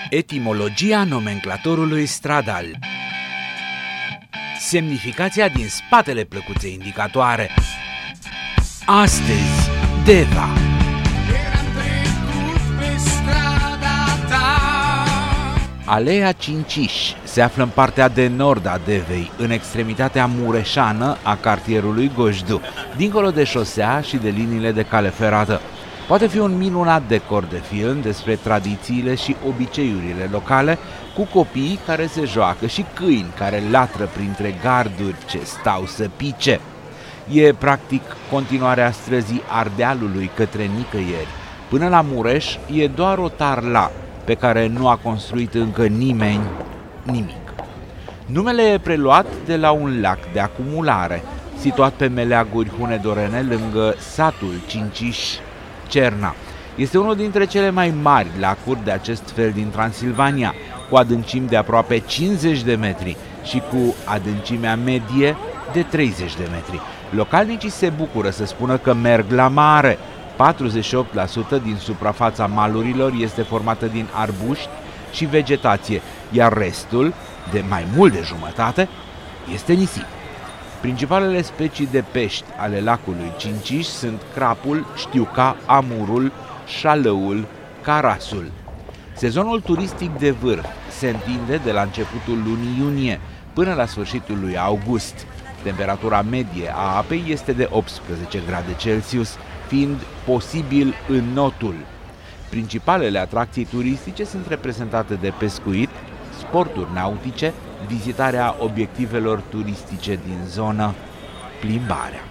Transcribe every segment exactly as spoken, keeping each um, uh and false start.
Etimologia nomenclatorului stradal. Semnificația din spatele plăcuței indicatoare. Astăzi, Deva. Aleea Cinciș se află în partea de nord a Devei, în extremitatea mureșană a cartierului Gojdu, dincolo de șosea și de liniile de cale ferată. Poate fi un minunat decor de film despre tradițiile și obiceiurile locale, cu copii care se joacă și câini care latră printre garduri ce stau să pice. E practic continuarea străzii Ardealului către nicăieri. Până la Mureș e doar o tarla pe care nu a construit încă nimeni nimic. Numele e preluat de la un lac de acumulare, situat pe meleaguri hunedorene lângă satul Cinciș, Cerna. Este unul dintre cele mai mari lacuri de acest fel din Transilvania, cu adâncimi de aproape cincizeci de metri și cu adâncimea medie de treizeci de metri. Localnicii se bucură să spună că merg la mare. patruzeci și opt la sută din suprafața malurilor este formată din arbuști și vegetație, iar restul, de mai mult de jumătate, este nisip. Principalele specii de pești ale lacului Cinciș sunt crapul, știuca, amurul, șalăul, carasul. Sezonul turistic de vârf se întinde de la începutul lunii iunie până la sfârșitul lui august. Temperatura medie a apei este de optsprezece grade Celsius, fiind posibil înnotul. Principalele atracții turistice sunt reprezentate de pescuit, sporturi nautice, vizitarea obiectivelor turistice din zonă, plimbarea.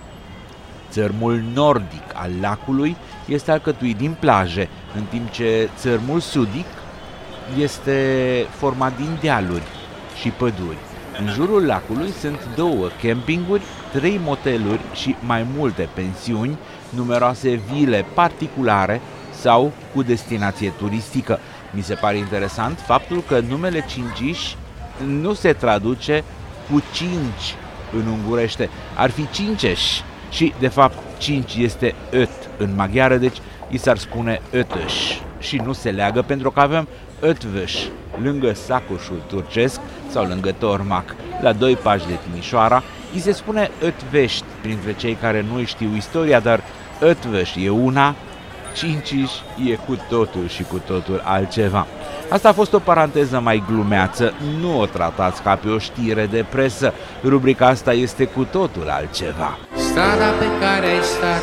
Țărmul nordic al lacului este alcătuit din plaje, în timp ce țărmul sudic este format din dealuri și păduri. În jurul lacului sunt două campinguri, trei moteluri și mai multe pensiuni, numeroase vile particulare sau cu destinație turistică. Mi se pare interesant faptul că numele Cinciș nu se traduce cu cinci în ungurește, ar fi Cinceș și de fapt cinci este öt în maghiară, deci i s-ar spune ötös și nu se leagă pentru că avem Ötvös lângă Sacoșul turcesc sau lângă Tormac, la doi pași de Timișoara. I se spune Ötvești printre cei care nu știu istoria, dar Ötvös e una, Cinciș e cu totul și cu totul altceva. Asta a fost o paranteză mai glumeață, nu o tratați ca pe o știre de presă. Rubrica asta este cu totul altceva. Strada pe care ai stat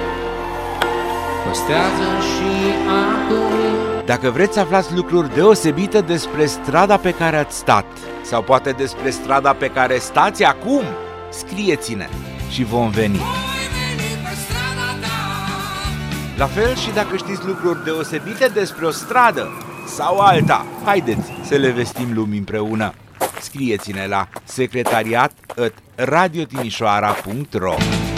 păstrează și acum. Dacă vreți să aflați lucruri deosebite despre strada pe care ați stat, sau poate despre strada pe care stați acum, scrieți-ne și vom veni. La fel și dacă știți lucruri deosebite despre o stradă sau alta, haideți să le vestim lumii împreună. Scrieți-ne la secretariat at radiotimișoara punct ro.